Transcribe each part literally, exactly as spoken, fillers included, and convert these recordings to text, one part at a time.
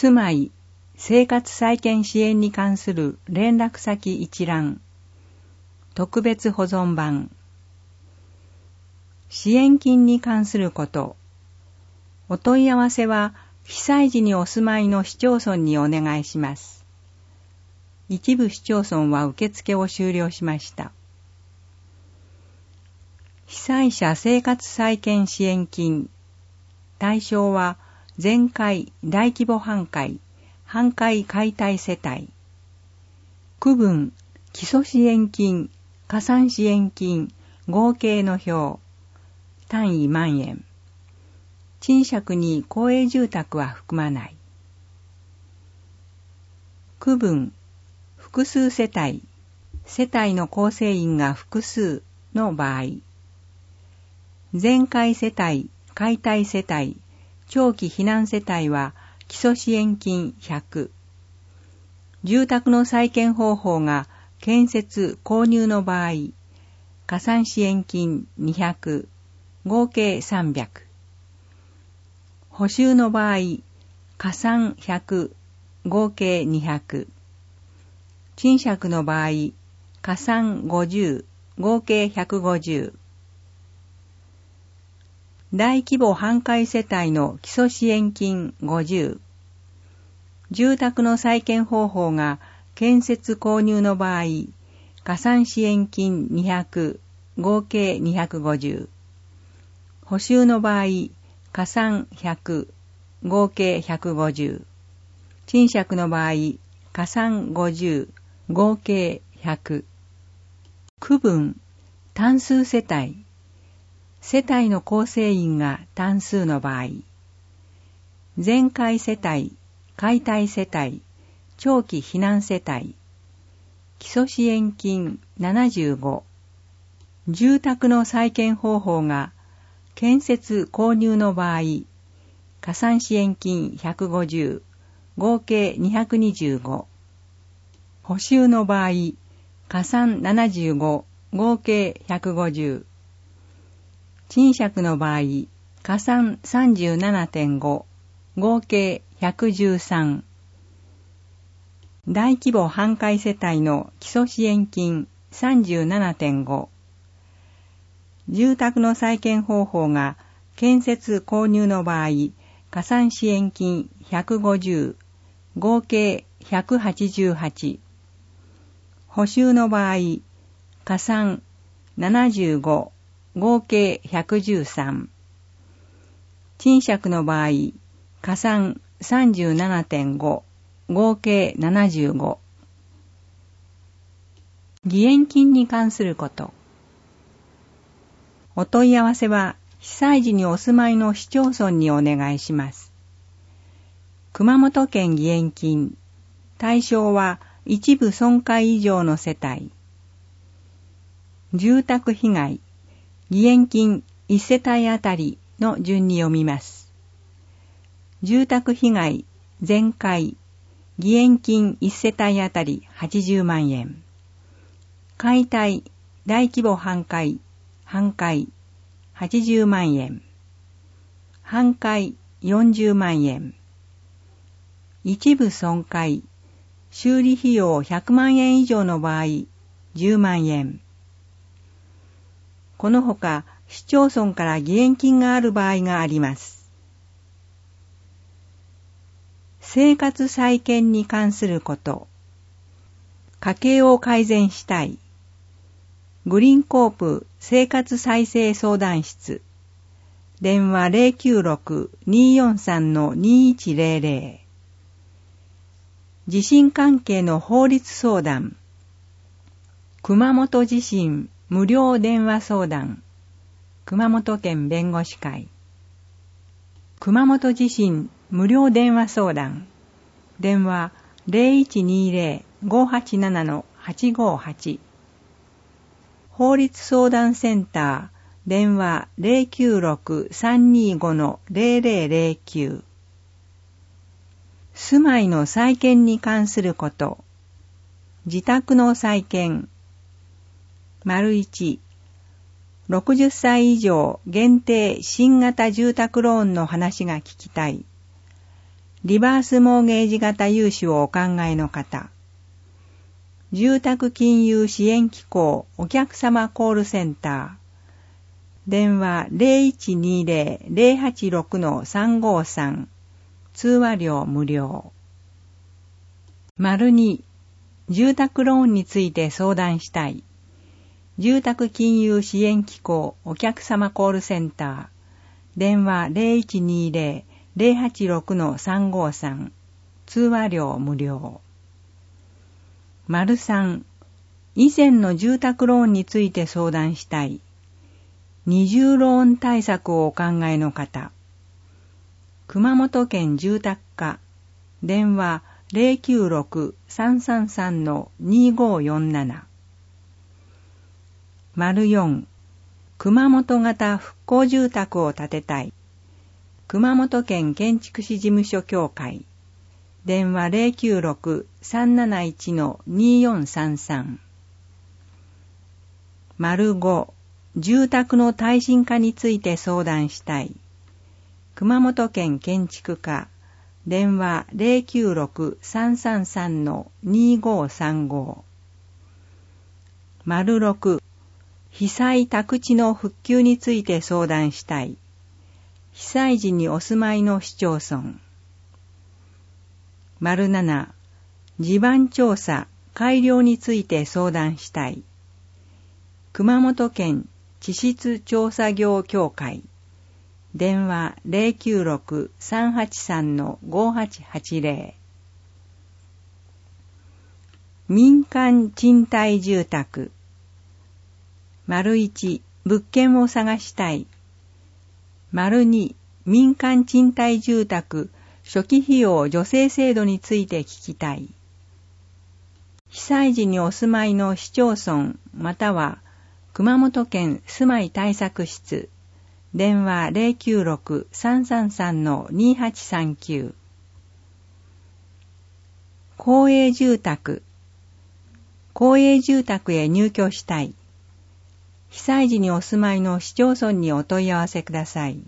住まい、生活再建支援に関する連絡先一覧、特別保存版、支援金に関すること、お問い合わせは被災時にお住まいの市町村にお願いします。一部市町村は受付を終了しました。被災者生活再建支援金、対象は全壊、大規模半壊、半壊解体世帯。区分、基礎支援金、加算支援金、合計の表、単位万円。賃借に公営住宅は含まない。区分、複数世帯、世帯の構成員が複数の場合。全壊世帯、解体世帯、長期避難世帯は基礎支援金ひゃく。住宅の再建方法が建設・購入の場合、加算支援金にひゃく、合計さんびゃく。補修の場合、加算ひゃく、合計にひゃく。賃借の場合、加算ごじゅう、合計ひゃくごじゅう。大規模半壊世帯の基礎支援金ごじゅう。住宅の再建方法が建設購入の場合、加算支援金にひゃく、合計にひゃくごじゅう。補修の場合、加算ひゃく、合計ひゃくごじゅう。賃借の場合、加算ごじゅう、合計ひゃく。区分、単数世帯。世帯の構成員が単数の場合。全壊世帯、解体世帯、長期避難世帯。基礎支援金ななじゅうご。住宅の再建方法が建設購入の場合、加算支援金ひゃくごじゅう、合計にひゃくにじゅうご。補修の場合、加算ななじゅうご、合計ひゃくごじゅう。賃借の場合、加算 さんじゅうななてんご、合計ひゃくじゅうさん。大規模半壊世帯の基礎支援金 さんじゅうななてんご。住宅の再建方法が建設購入の場合、加算支援金ひゃくごじゅう、合計ひゃくはちじゅうはち。補修の場合、加算ななじゅうご、合計ひゃくじゅうさん。賃借の場合、加算 さんじゅうななてんご、合計ななじゅうご。義援金に関すること。お問い合わせは、被災時にお住まいの市町村にお願いします。熊本県義援金。対象は一部損壊以上の世帯。住宅被害。義援金いち世帯あたりの順に読みます。住宅被害全壊、義援金いち世帯あたりはちじゅうまんえん。解体、大規模半壊、半壊、はちじゅうまんえん。半壊、よんじゅうまんえん。一部損壊、修理費用ひゃくまんえん以上の場合、じゅうまんえん。このほか、市町村から義援金がある場合があります。生活再建に関すること。家計を改善したい。グリーンコープ生活再生相談室。電話 ゼロきゅうろく にーよんさん にーいちゼロゼロ。地震関係の法律相談。熊本地震無料電話相談。熊本県弁護士会。熊本地震無料電話相談。電話 ゼロいちにゼロ ごはちなな はちごはち。法律相談センター。電話 ゼロきゅうろく さんにーご ゼロゼロゼロきゅう。住まいの再建に関すること。自宅の再建。丸いち、ろくじゅっさい以上限定新型住宅ローンの話が聞きたい。 リバースモーゲージ型融資をお考えの方、住宅金融支援機構お客様コールセンター、電話 ゼロいちにゼロ ゼロはちろく さんごさん、通話料無料。丸に、住宅ローンについて相談したい。住宅金融支援機構お客様コールセンター、電話 ゼロいちにゼロ ゼロはちろく さんごさん、通話料無料。丸さん、以前の住宅ローンについて相談したい。二重ローン対策をお考えの方、熊本県住宅課、電話 ゼロきゅうろく さんさんさん にごよんなな。丸よん、熊本型復興住宅を建てたい。熊本県建築士事務所協会、電話 ゼロきゅうろく さんなないち によんさんさん。丸ご、住宅の耐震化について相談したい。熊本県建築課、電話 ゼロきゅうろく さんさんさん にごさんご。丸ろく、被災宅地の復旧について相談したい。被災時にお住まいの市町村。丸なな、地盤調査、改良について相談したい。熊本県地質調査業協会、電話 ゼロきゅうろく さんはちさん ごはちはちゼロ。民間賃貸住宅。丸いち、物件を探したい。丸に、民間賃貸住宅初期費用助成制度について聞きたい。被災時にお住まいの市町村または熊本県住まい対策室、電話 ゼロきゅうろく さんさんさん にはちさんきゅう。公営住宅。公営住宅へ入居したい。被災時にお住まいの市町村にお問い合わせください。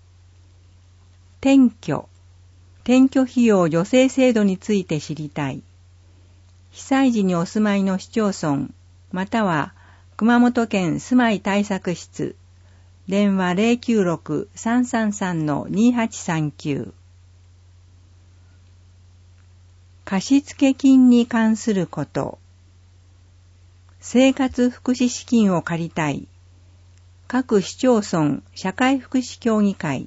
転居。転居費用助成制度について知りたい。被災時にお住まいの市町村または熊本県住まい対策室、電話 ゼロきゅうろく さんさんさん にはちさんきゅう。貸付金に関すること。生活福祉資金を借りたい。各市町村社会福祉協議会。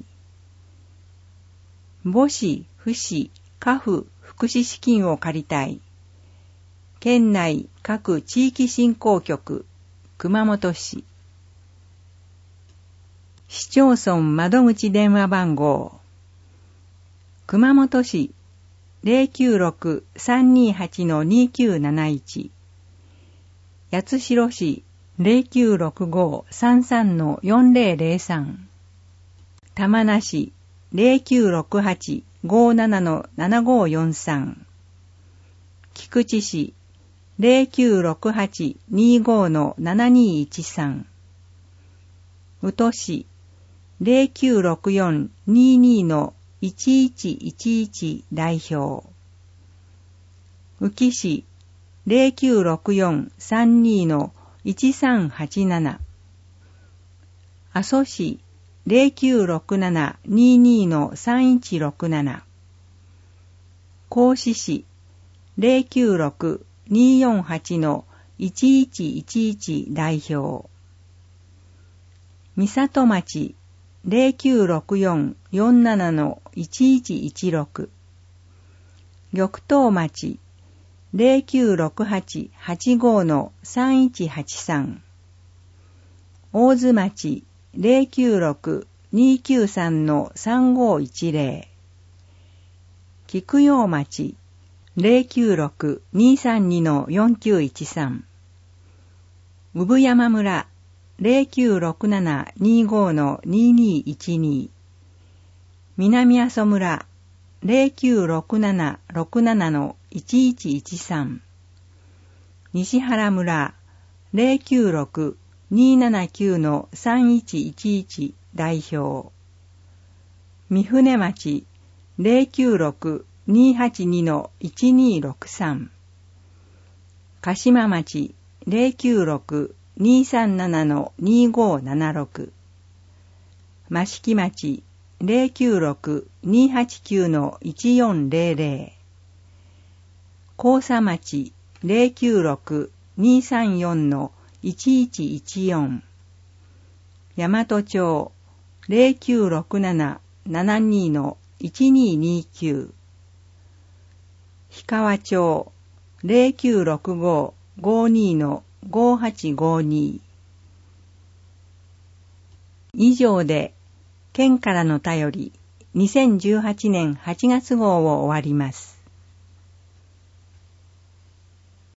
母子、父子、家父福祉資金を借りたい。県内各地域振興局、熊本市。市町村窓口電話番号。熊本市 ゼロきゅうろく さんにはち にきゅうなないち。八代市 ゼロきゅうろくご さんさん よんゼロゼロさん。玉名市 ゼロきゅうろくはち ごなな ななごよんさん。菊池市 ゼロきゅうろくはち にご ななにいちさん。宇土市 ゼロきゅうろくよん にに いちいちいちいち 代表。宇城市 ゼロきゅうろくよん さんに いちさんはちなな。阿蘇市 ゼロきゅうろくなな にに さんいちろくなな。合志市 ゼロきゅうろく によんはち いちいちいちいち 代表。三里町 ゼロきゅうろくよん よんなな いちいちいちろく。玉東町 ゼロきゅうろくはち はちご さんいちはちさん。大津町 ゼロきゅうろく にきゅうさん さんごいちゼロ。菊陽町 ゼロきゅうろく にさんに よんきゅういちさん。産山村 ゼロきゅうろくなな にご ににいちに。南阿蘇村 ゼロきゅうろくなな ろくなな いちいちいちさん。西原村 ゼロきゅうろく にななきゅう さんいちいちいち 代表。三船町ゼロきゅうろく にーはちに いちにーろくさん、鹿島町ゼロきゅうろく にーさんなな にーごーななろく、益城町ゼロきゅうろく にーはちきゅう いちよんゼロゼロ、甲佐町ゼロきゅうろく にーさんよん いちいちいちよん、大和町ゼロきゅうろくなな ななにー いちにーにーきゅう、氷川町ゼロきゅうろくご ごーにー ごーはちごーにー。以上で県からの便りにせんじゅうはちねんはちがつ号を終わります。